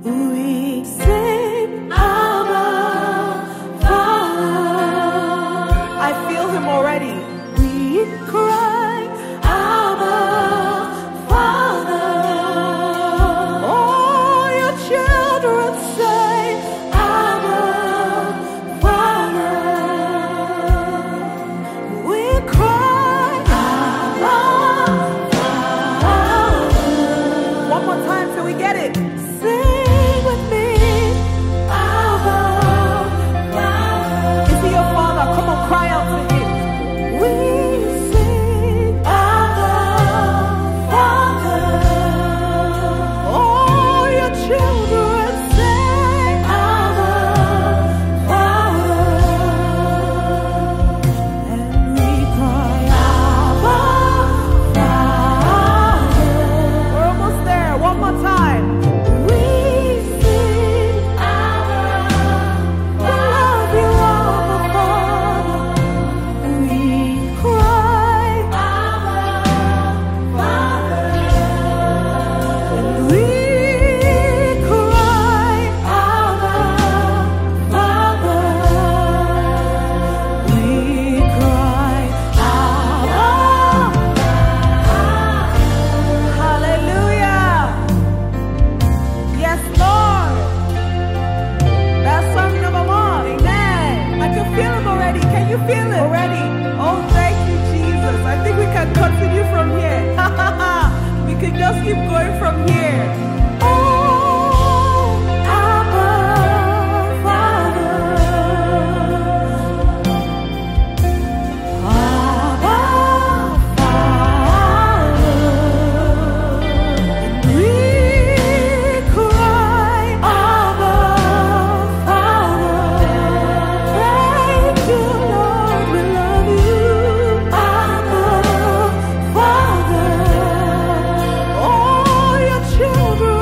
We sing Abba, Father. I feel him already. We cry Abba, Father. All your children say Abba, Father. We cry Abba, Father. One more time till we get it. Sing with me, Abba, Father. Is he your father? Come on, cry out to him. We sing Abba, Father. All your children say Abba, Father. And we cry Abba, Father. We're almost there. One more time. We sing Abba, we love you, Abba, Father. We cry Abba, Father. And we cry Abba, Father. We cry Abba. Hallelujah. Yes, Lord. That's song number 1. Amen. I can feel him already. Can you feel it already? Oh, thank you, Jesus. I think we can continue from here. We can just keep going from here. Oh, Abba, Father. Abba, Father. We cry Abba, Father. Thank you, Lord, we love you, Abba, Father. All your children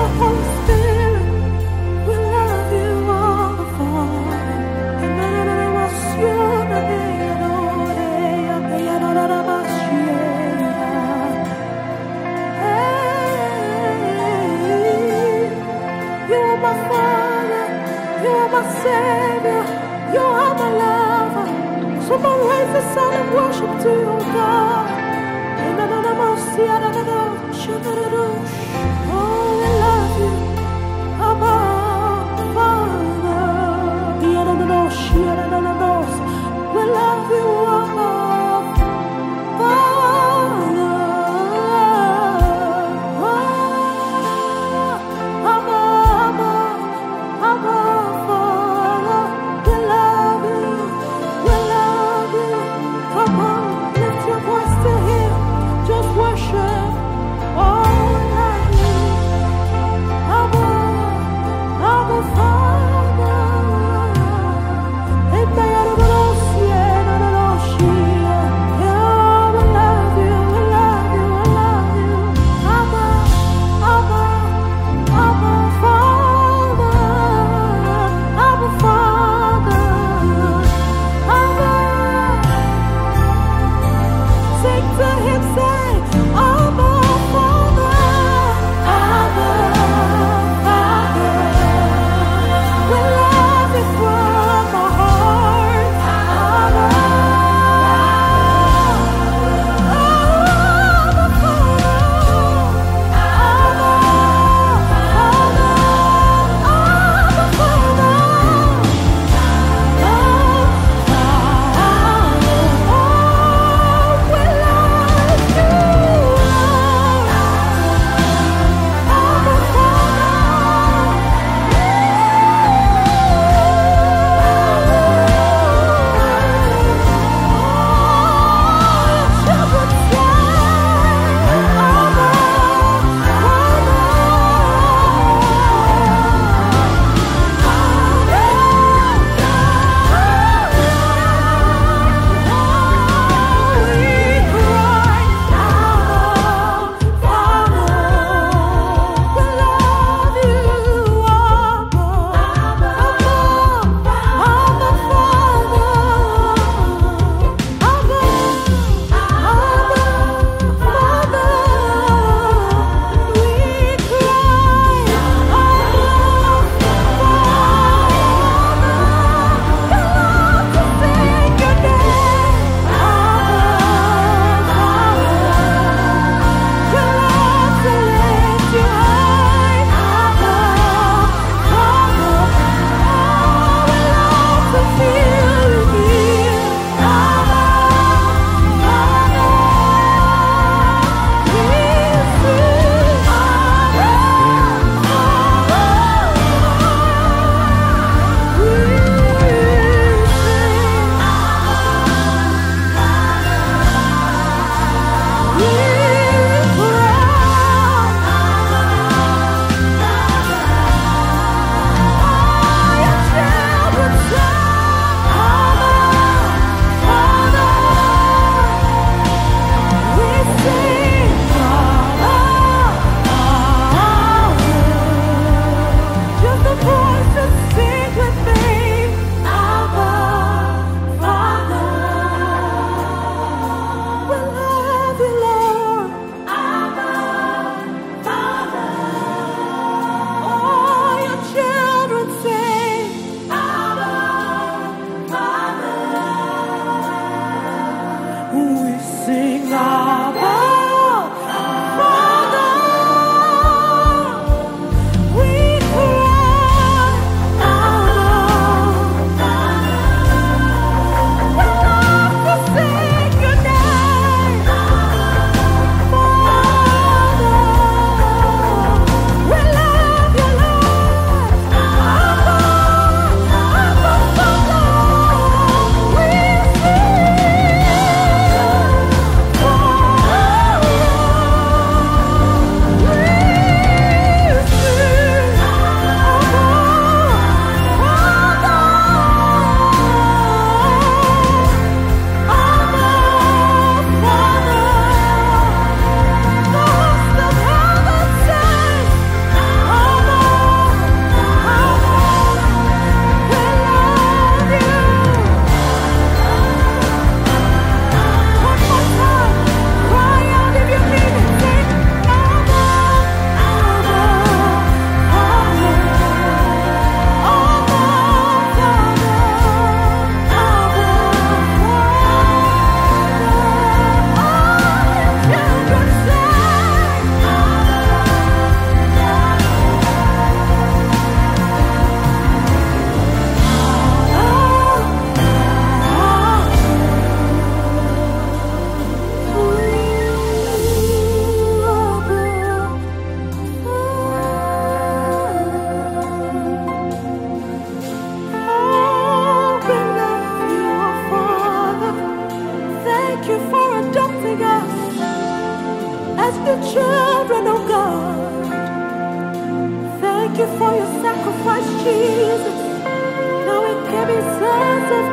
Holy Spirit, we love you, all the Father. You are my Father, you are my Savior, you are my lover. Someone raise the sound of worship to your God. Oh, we love you, Abba, Father. We love you, Abba, Father. Abba, Abba, Abba, Father. We love you, we love you. Come on, lift your voice to Him, just worship. Oh. you for your sacrifice, Jesus. Now we can be sons of